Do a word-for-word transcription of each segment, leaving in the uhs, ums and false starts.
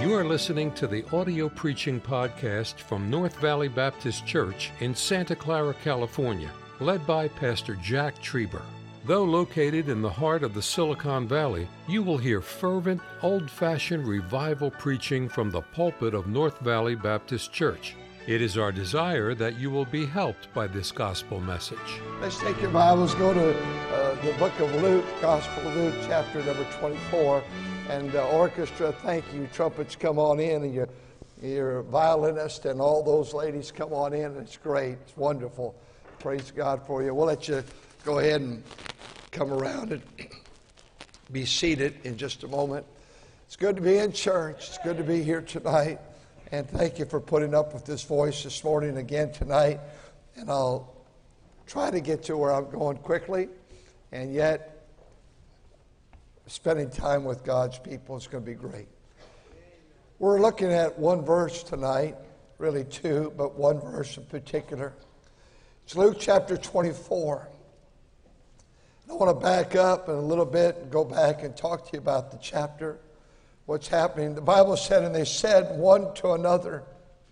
You are listening to the audio preaching podcast from North Valley Baptist Church in Santa Clara, California, led by Pastor Jack Trieber. Though located in the heart of the Silicon Valley, you will hear fervent, old-fashioned revival preaching from the pulpit of North Valley Baptist Church. It is our desire that you will be helped by this gospel message. Let's take your Bibles, go to uh, the book of Luke, Gospel of Luke, chapter number twenty-four. And uh, orchestra, thank you. Trumpets, come on in, and your, your violinist and all those ladies, come on in. It's great. It's wonderful. Praise God for you. We'll let you go ahead and come around and be seated in just a moment. It's good to be in church. It's good to be here tonight. And thank you for putting up with this voice this morning again tonight. And I'll try to get to where I'm going quickly, and yet spending time with God's people is going to be great. We're looking at one verse tonight, really two, but one verse in particular. It's Luke chapter twenty-four. I want to back up in a little bit and go back and talk to you about the chapter, what's happening. The Bible said, and they said one to another.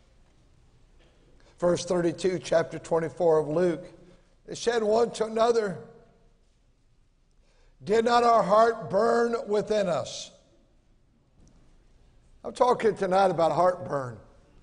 Verse thirty-two, chapter twenty-four of Luke. They said one to another, "Did not our heart burn within us?" I'm talking tonight about heartburn.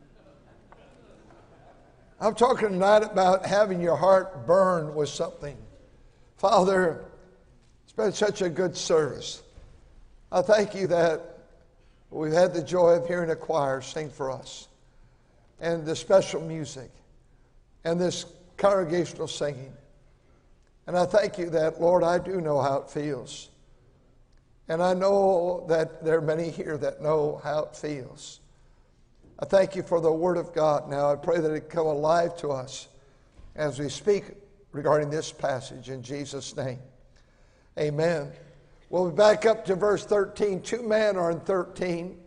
I'm talking tonight about having your heart burn with something. Father, it's been such a good service. I thank you that we've had the joy of hearing a choir sing for us, and the special music, and this congregational singing. And I thank you that, Lord, I do know how it feels. And I know that there are many here that know how it feels. I thank you for the Word of God. Now I pray that it come alive to us as we speak regarding this passage in Jesus' name. Amen. We'll be back up to verse thirteen. Two men are in thirteen.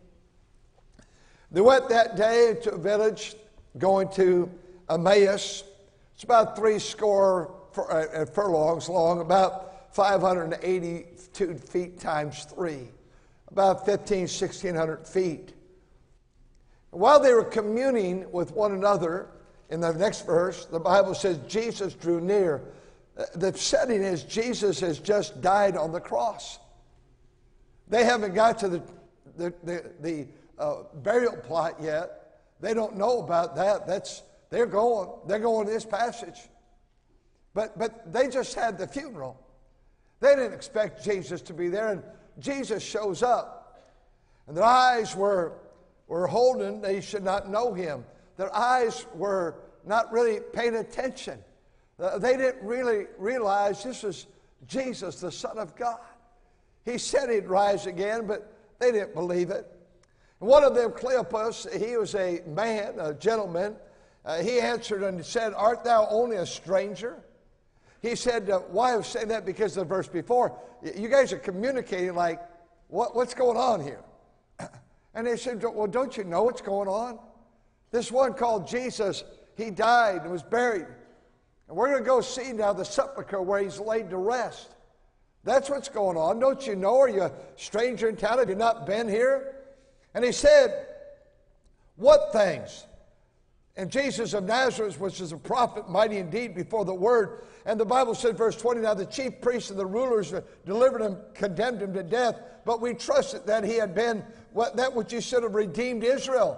They went that day to a village going to Emmaus. It's about three score furlongs long, about five hundred eighty-two feet times three, about fifteen, sixteen hundred feet. While they were communing with one another, in the next verse, the Bible says Jesus drew near. The setting is Jesus has just died on the cross. They haven't got to the, the, the, the uh, burial plot yet. They don't know about that. That's they're going. They're going to this passage. But but they just had the funeral. They didn't expect Jesus to be there, and Jesus shows up. And their eyes were, were holden. They should not know him. Their eyes were not really paying attention. Uh, they didn't really realize this was Jesus, the Son of God. He said he'd rise again, but they didn't believe it. And one of them, Cleopas, he was a man, a gentleman. Uh, he answered and said, "Art thou only a stranger?" He said, uh, why I was saying that? Because the verse before, you guys are communicating like, what, what's going on here? And they said, well, don't you know what's going on? This one called Jesus, he died and was buried. And we're going to go see now the sepulcher where he's laid to rest. That's what's going on. Don't you know? Are you a stranger in town? Have you not been here? And he said, what things? And Jesus of Nazareth, which is a prophet, mighty indeed before the word. And the Bible said, verse twenty, now the chief priests and the rulers delivered him, condemned him to death. But we trusted that he had been what, that which he should have redeemed Israel.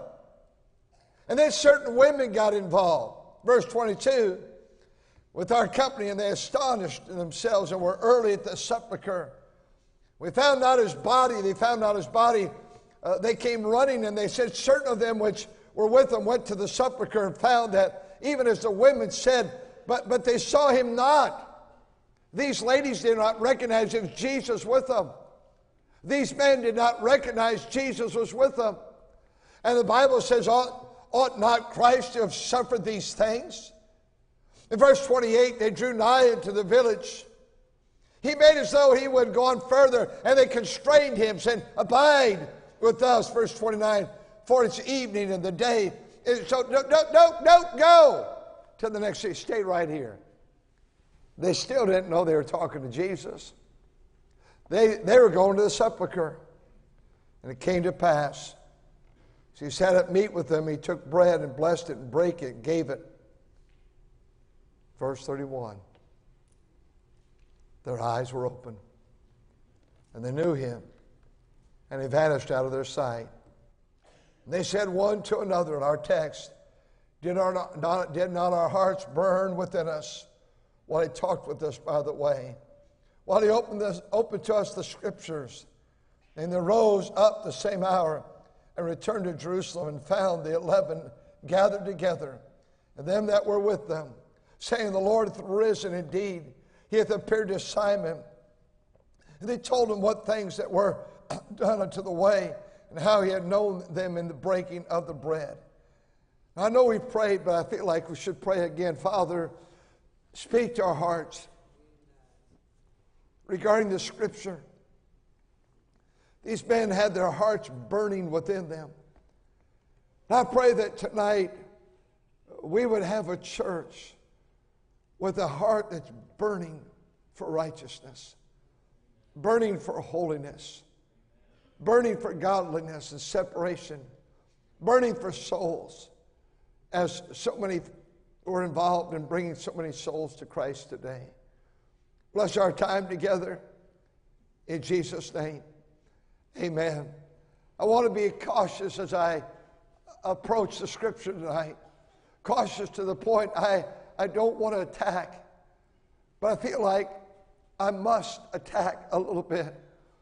And then certain women got involved. Verse twenty-two, with our company, and they astonished themselves and were early at the sepulcher. We found not his body. They found not his body. Uh, they came running, and they said, certain of them which were with them went to the sepulcher and found that even as the women said, but, but they saw him not. These ladies did not recognize it was Jesus with them. These men did not recognize Jesus was with them. And the Bible says, ought, ought not Christ to have suffered these things? In verse twenty-eight, they drew nigh into the village. He made as though he would go on further, and they constrained him, saying, abide with us. Verse twenty-nine, for it's evening and the day. So don't, don't, don't, don't go to the next city. Stay right here. They still didn't know they were talking to Jesus. They, they were going to the sepulcher. And it came to pass So he sat at meat with them. He took bread and blessed it and brake it and gave it. Verse thirty-one. Their eyes were open, and they knew him, and he vanished out of their sight. And they said one to another in our text, did, our not, did not our hearts burn within us while he talked with us by the way? While he opened, this, opened to us the Scriptures. And they rose up the same hour and returned to Jerusalem and found the eleven gathered together, and them that were with them, saying, the Lord hath risen indeed. He hath appeared to Simon. And they told him what things that were done unto the way, and how he had known them in the breaking of the bread. Now, I know we've prayed, but I feel like we should pray again. Father, speak to our hearts regarding the Scripture. These men had their hearts burning within them. And I pray that tonight we would have a church with a heart that's burning for righteousness, burning for holiness, burning for godliness and separation, burning for souls, as so many were involved in bringing so many souls to Christ today. Bless our time together in Jesus' name. Amen. I want to be cautious as I approach the Scripture tonight. Cautious to the point I, I don't want to attack, but I feel like I must attack a little bit.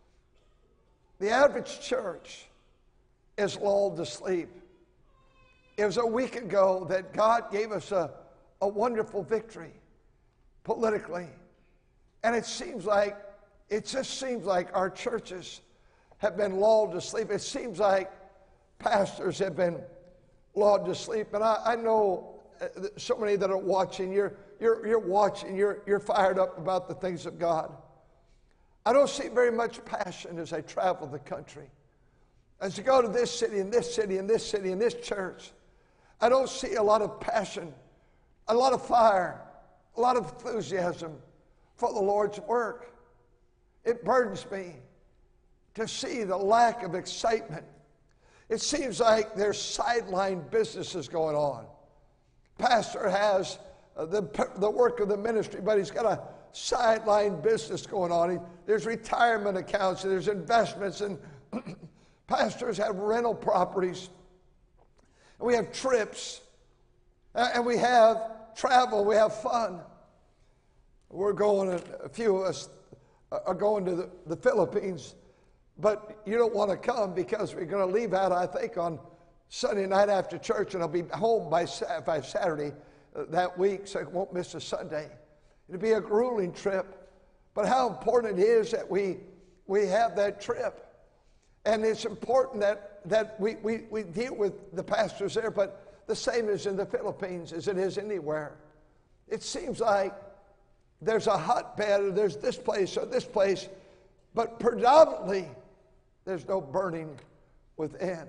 The average church is lulled to sleep. It was a week ago that God gave us a, a wonderful victory politically. And it seems like, it just seems like our churches have been lulled to sleep. It seems like pastors have been lulled to sleep. And I, I know so many that are watching, you're, you're, you're watching, you're, you're fired up about the things of God. I don't see very much passion as I travel the country. As I go to this city and this city and this city and this church, I don't see a lot of passion, a lot of fire, a lot of enthusiasm for the Lord's work. It burdens me to see the lack of excitement. It seems like there's sideline businesses going on. Pastor has uh, the, the work of the ministry, but he's got a sideline business going on. He, there's retirement accounts, and there's investments, and pastors have rental properties. And we have trips, and we have travel, we have fun. We're going, a few of us are going to the, the Philippines, but you don't want to come because we're going to leave out, I think, on Sunday night after church, and I'll be home by, by Saturday that week, so I won't miss a Sunday. It'll be a grueling trip, but how important it is that we, we have that trip. And it's important that, that we, we, we deal with the pastors there, but the same is in the Philippines as it is anywhere. It seems like there's a hotbed, or there's this place or this place, but predominantly there's no burning within.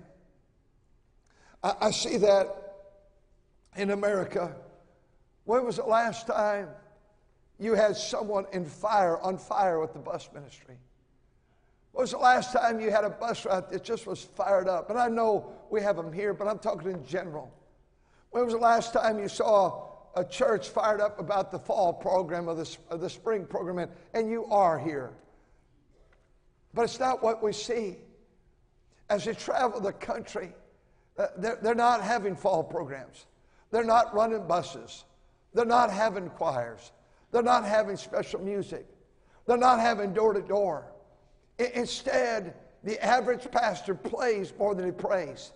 I, I see that in America. When was the last time you had someone in fire, on fire with the bus ministry? When was the last time you had a bus route that just was fired up? And I know we have them here, but I'm talking in general. When was the last time you saw a church fired up about the fall program or the, or the spring program? And, and you are here. But it's not what we see. As you travel the country, uh, they're, they're not having fall programs. They're not running buses. They're not having choirs. They're not having special music. They're not having door-to-door. Instead, the average pastor plays more than he prays.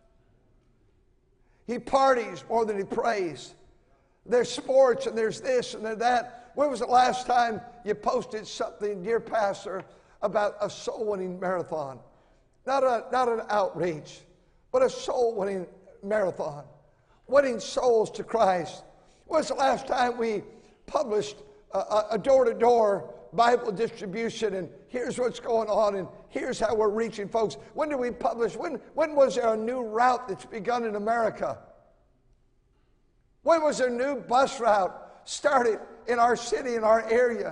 He parties more than he prays. There's sports and there's this and there's that. When was the last time you posted something, dear pastor, about a soul-winning marathon? Not, a, not an outreach, but a soul-winning marathon. Winning souls to Christ. When was the last time we published a, a door-to-door Bible distribution, and here's what's going on, and here's how we're reaching folks? When did we publish? When, when was there a new route that's begun in America? When was there a new bus route started in our city, in our area?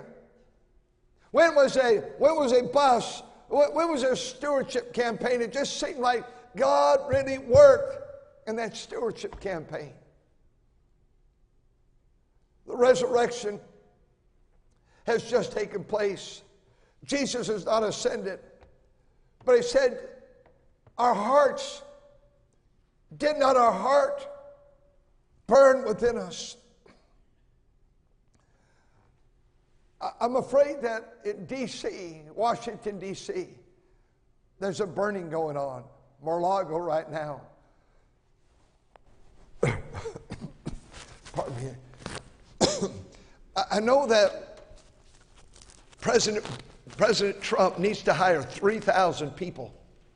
When was a, when was a bus, when, when was there a stewardship campaign? It just seemed like God really worked in that stewardship campaign. The resurrection has just taken place. Jesus is not ascended. But he said, our hearts, did not our heart burn within us? I'm afraid that in D C, Washington, D C, there's a burning going on. Mar-a-Lago right now. Pardon me. I know that President, President Trump needs to hire three thousand people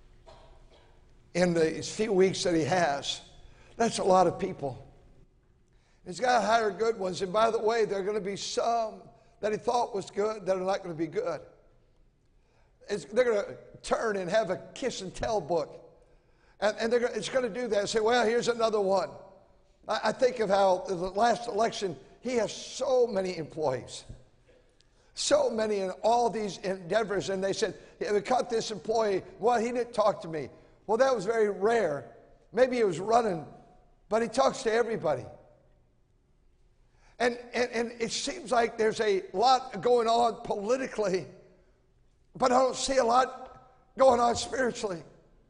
in the few weeks that he has. That's a lot of people. He's got to hire good ones. And by the way, there are going to be some that he thought was good that are not going to be good. It's, they're going to turn and have a kiss and tell book. And, and they're going, it's going to do that. Say, well, here's another one. I, I think of how the last election, he has so many employees. So many in all these endeavors. And they said, yeah, we caught this employee. Well, he didn't talk to me. Well, that was very rare. Maybe he was running, but he talks to everybody. And, and, and it seems like there's a lot going on politically, but I don't see a lot going on spiritually.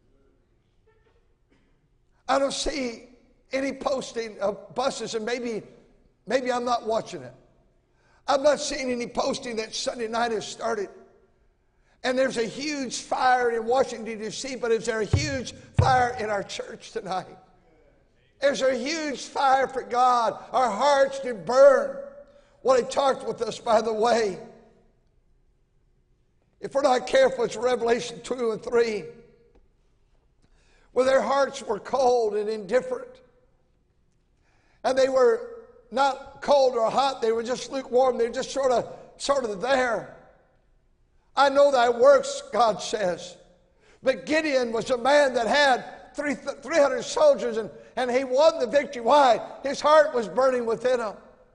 I don't see any posting of buses, and maybe, maybe I'm not watching it. I'm not seeing any posting that Sunday night has started. And there's a huge fire in Washington, D C, but is there a huge fire in our church tonight? There's a huge fire for God. Our hearts did burn. Well, he talked with us, by the way. If we're not careful, it's Revelation two and three. Where their hearts were cold and indifferent. And they were not cold or hot. They were just lukewarm. They were just sort of, sort of there. I know thy works, God says. But Gideon was a man that had three, three hundred soldiers, and, and he won the victory. Why? His heart was burning within him.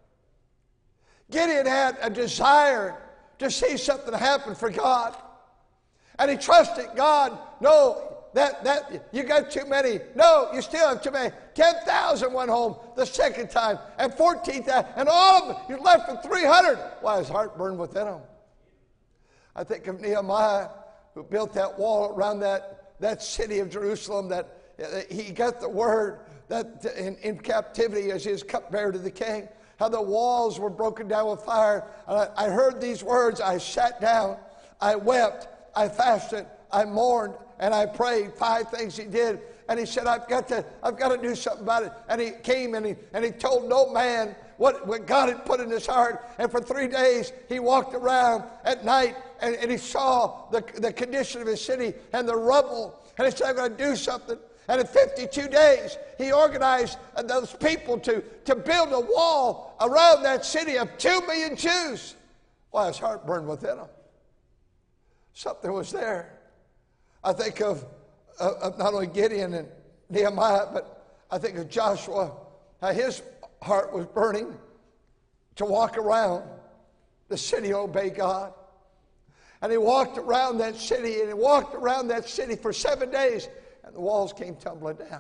Gideon had a desire to see something happen for God. And he trusted God. No, that, that you got too many. No, you still have too many. ten thousand went home the second time, and fourteen thousand, and all of them, you're left with three hundred. Why? His heart burned within him. I think of Nehemiah, who built that wall around that, that city of Jerusalem, that uh, he got the word that in, in captivity as his cupbearer to the king, how the walls were broken down with fire. And I, I heard these words. I sat down, I wept, I fasted, I mourned, and I prayed. Five things he did. And he said, I've got to, I've got to do something about it. And he came and he, and he told no man what, what God had put in his heart. And for three days, he walked around at night and, and he saw the, the condition of his city and the rubble. And he said, I'm going to do something. And in fifty-two days, he organized those people to, to build a wall around that city of two million Jews. Why, his heart burned within him. Something was there. I think of, of, of not only Gideon and Nehemiah, but I think of Joshua, how his heart was burning to walk around the city, obey God. And he walked around that city, and he walked around that city for seven days, and the walls came tumbling down.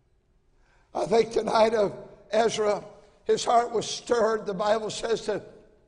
I think tonight of Ezra, his heart was stirred, the Bible says, to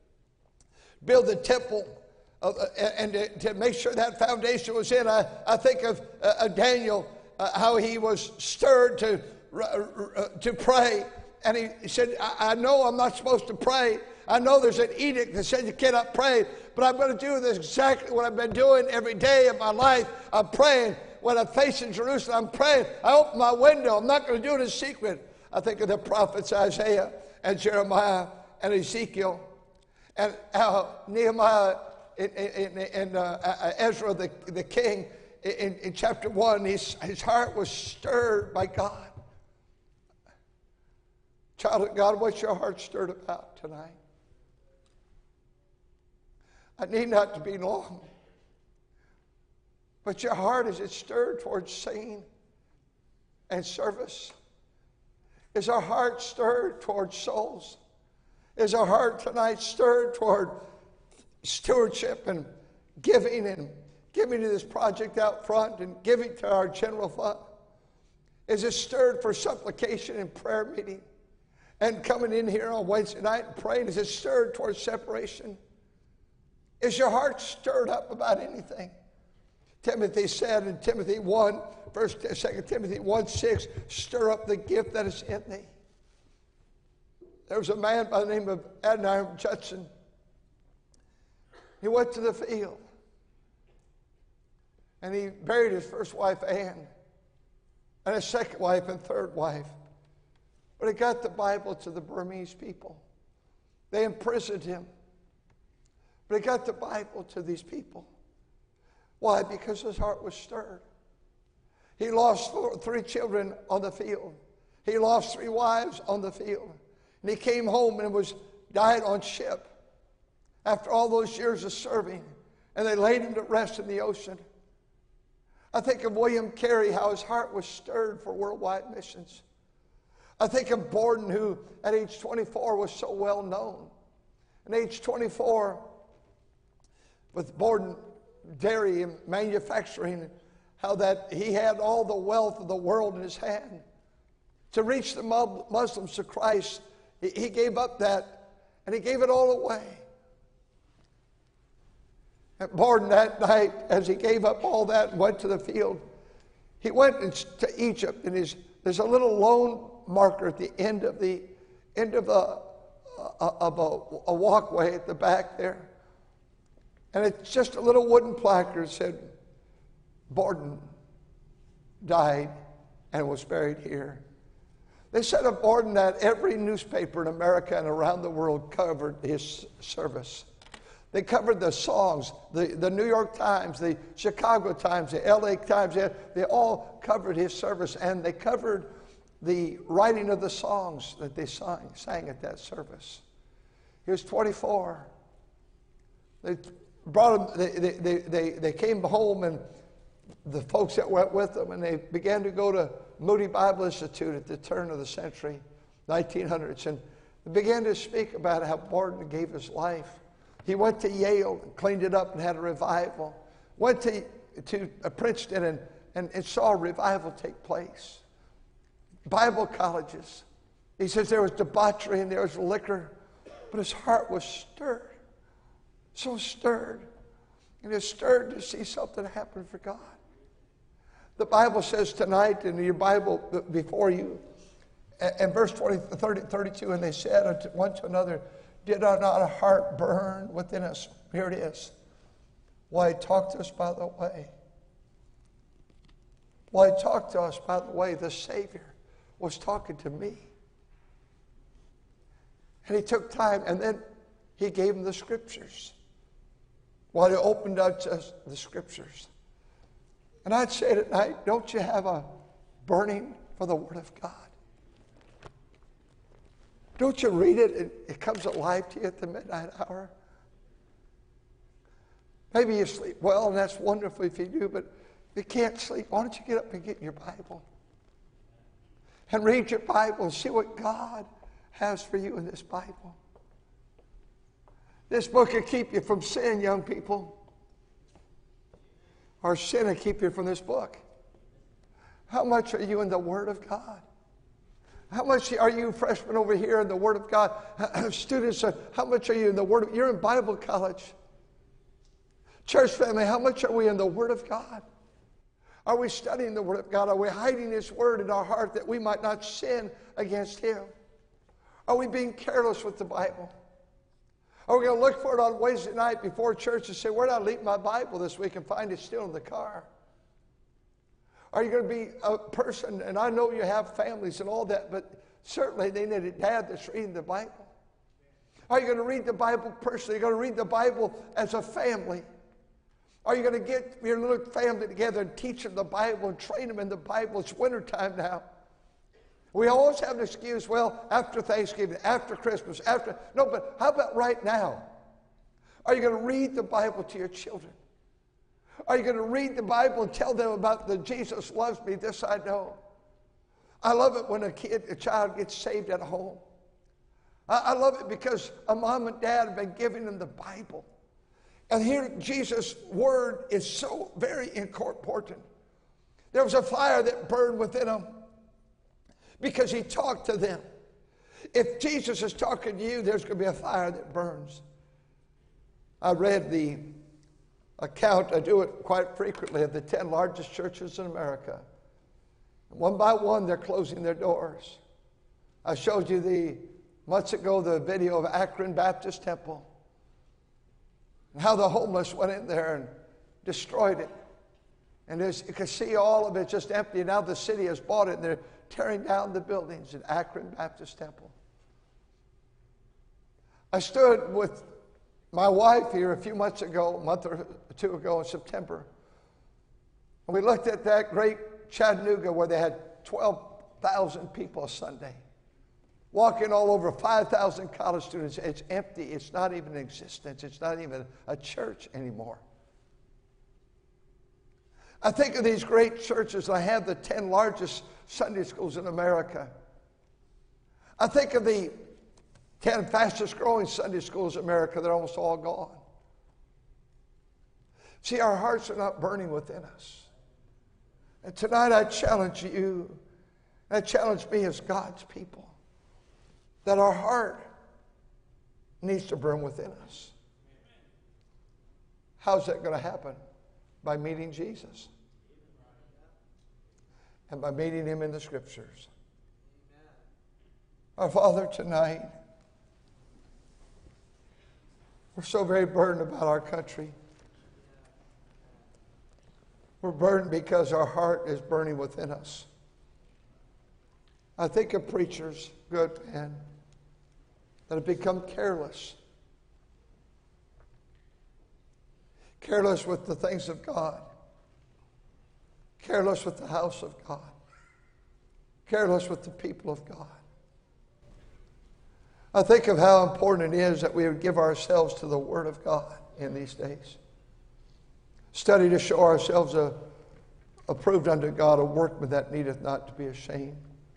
build the temple of, uh, and to, to make sure that foundation was in. I, I think of, uh, of Daniel, uh, how he was stirred to, uh, to pray. And he, he said, I, I know I'm not supposed to pray. I know there's an edict that says you cannot pray, but I'm going to do this exactly what I've been doing every day of my life. I'm praying. When I'm facing Jerusalem, I'm praying. I open my window. I'm not going to do it in secret. I think of the prophets Isaiah and Jeremiah and Ezekiel and how Nehemiah and, and, and uh, Ezra, the, the king, in, in chapter one, his, his heart was stirred by God. Child of God, what's your heart stirred about tonight? I need not to be long. But your heart, is it stirred towards singing and service? Is our heart stirred towards souls? Is our heart tonight stirred toward stewardship and giving and giving to this project out front and giving to our general fund? Is it stirred for supplication and prayer meeting? And coming in here on Wednesday night and praying, is it stirred towards separation? Is your heart stirred up about anything? Timothy said in Timothy one, first, Second Timothy one six, stir up the gift that is in thee. There was a man by the name of Adoniram Judson. He went to the field. And he buried his first wife, Anne, and his second wife and third wife. But he got the Bible to the Burmese people. They imprisoned him. But he got the Bible to these people. Why? Because his heart was stirred. He lost four, three children on the field. He lost three wives on the field. And he came home and was died on ship after all those years of serving. And they laid him to rest in the ocean. I think of William Carey, how his heart was stirred for worldwide missions. I think of Borden, who at age twenty-four was so well known. At age twenty-four, with Borden Dairy and Manufacturing, how that he had all the wealth of the world in his hand. To reach the Muslims to Christ, he, he gave up that, and he gave it all away. And Borden that night, as he gave up all that and went to the field, he went to Egypt, and his, there's a little lone marker at the end of the end of a, of a, a walkway at the back there. And it's just a little wooden placard that said, Borden died and was buried here. They said of Borden that every newspaper in America and around the world covered his service. They covered the songs, the, the New York Times, the Chicago Times, the L A Times, they, they all covered his service, and they covered the writing of the songs that they sang, sang at that service. He was twenty-four. They brought him, they, they, they, they came home, and the folks that went with them, and they began to go to Moody Bible Institute at the turn of the century, nineteen hundreds, and they began to speak about how Borden gave his life. He went to Yale and cleaned it up and had a revival. Went to, to Princeton and, and, and saw a revival take place. Bible colleges. He says there was debauchery and there was liquor, but his heart was stirred. So stirred. And it was stirred to see something happen for God. The Bible says tonight in your Bible before you, in verse twenty, thirty, thirty-two, and they said one to another, did not our heart burn within us? Here it is. Why, talk to us by the way. Why, talk to us by the way. The Savior was talking to me. And he took time, and then he gave him the scriptures. While he opened up just the scriptures. And I'd say tonight, don't you have a burning for the Word of God? Don't you read it, and it comes alive to you at the midnight hour? Maybe you sleep well, and that's wonderful if you do, but if you can't sleep, why don't you get up and get your Bible? And read your Bible and see what God has for you in this Bible. This book will keep you from sin, young people. Or sin will keep you from this book. How much are you in the Word of God? How much are you freshmen over here in the Word of God? Students, how much are you in the Word of, you're in Bible college. Church family, how much are we in the Word of God? Are we studying the Word of God? Are we hiding His Word in our heart that we might not sin against Him? Are we being careless with the Bible? Are we going to look for it on Wednesday night before church and say, where did I leave my Bible this week, and find it still in the car? Are you going to be a person, and I know you have families and all that, but certainly they need a dad that's reading the Bible. Are you going to read the Bible personally? Are you going to read the Bible as a family? Are you going to get your little family together and teach them the Bible and train them in the Bible? It's wintertime now. We always have an excuse, well, after Thanksgiving, after Christmas, after... No, but how about right now? Are you going to read the Bible to your children? Are you going to read the Bible and tell them about the Jesus loves me, this I know? I love it when a kid, a child gets saved at home. I, I love it because a mom and dad have been giving them the Bible. And here Jesus' word is so very important. There was a fire that burned within them. because he talked to them. If Jesus is talking to you, there's going to be a fire that burns. I read the account, I do it quite frequently, of the ten largest churches in America. One by one, they're closing their doors. I showed you the months ago the video of Akron Baptist Temple, and how the homeless went in there and destroyed it. And you can see all of it just empty. Now the city has bought it, and they're tearing down the buildings at Akron Baptist Temple. I stood with my wife here a few months ago, a month or two ago in September, and we looked at that great Chattanooga where they had twelve thousand people a Sunday, walking all over, five thousand college students. It's empty. It's not even in existence. It's not even a church anymore. I think of these great churches. I have the ten largest Sunday schools in America. I think of the ten fastest growing Sunday schools in America. They're almost all gone. See, our hearts are not burning within us. And tonight I challenge you, I challenge me as God's people, that our heart needs to burn within us. How's that going to happen? By meeting Jesus. And by meeting him in the Scriptures. Our Father, tonight, we're so very burdened about our country. We're burdened because our heart is burning within us. I think of preachers, good men, that have become careless. Careless with the things of God. Careless with the house of God. Careless with the people of God. I think of how important it is that we would give ourselves to the Word of God in these days. Study to show ourselves a, approved unto God, a workman that needeth not to be ashamed.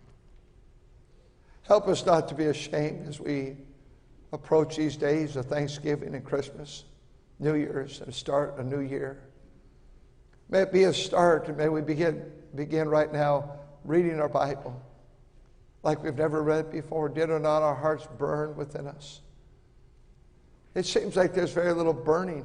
Help us not to be ashamed as we approach these days of Thanksgiving and Christmas, New Year's, and start a new year. May it be a start, and may we begin, begin right now reading our Bible like we've never read it before. Did or not our hearts burn within us? It seems like there's very little burning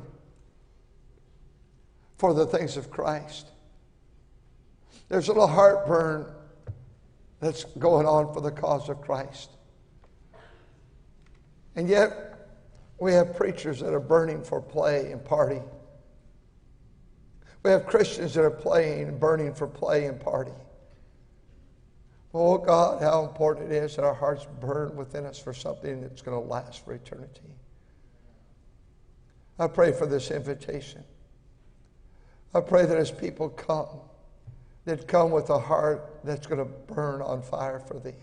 for the things of Christ. There's a little heartburn that's going on for the cause of Christ. And yet, we have preachers that are burning for play and party. We have Christians that are playing and burning for play and party. Oh God, how important it is that our hearts burn within us for something that's going to last for eternity. I pray for this invitation. I pray that as people come, they'd come with a heart that's going to burn on fire for thee.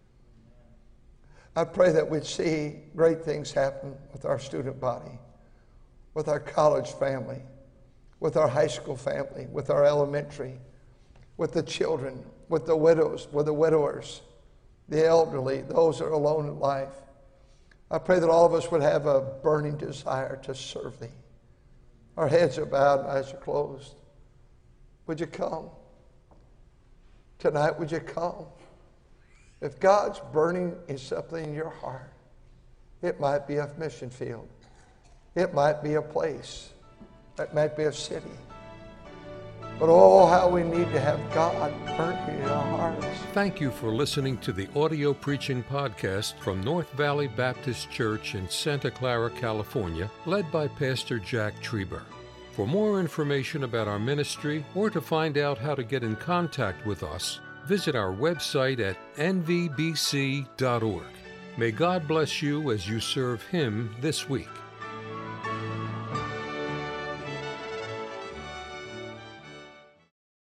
I pray that we'd see great things happen with our student body, with our college family, with our high school family, with our elementary, with the children, with the widows, with the widowers, the elderly, those that are alone in life. I pray that all of us would have a burning desire to serve thee. Our heads are bowed and eyes are closed. Would you come? Tonight, would you come? If God's burning in something in your heart, it might be a mission field. It might be a place. It might be a city. But oh, how we need to have God burning in our hearts. Thank you for listening to the audio preaching podcast from North Valley Baptist Church in Santa Clara, California, led by Pastor Jack Trieber. For more information about our ministry or to find out how to get in contact with us, visit our website at n v b c dot org. May God bless you as you serve Him this week.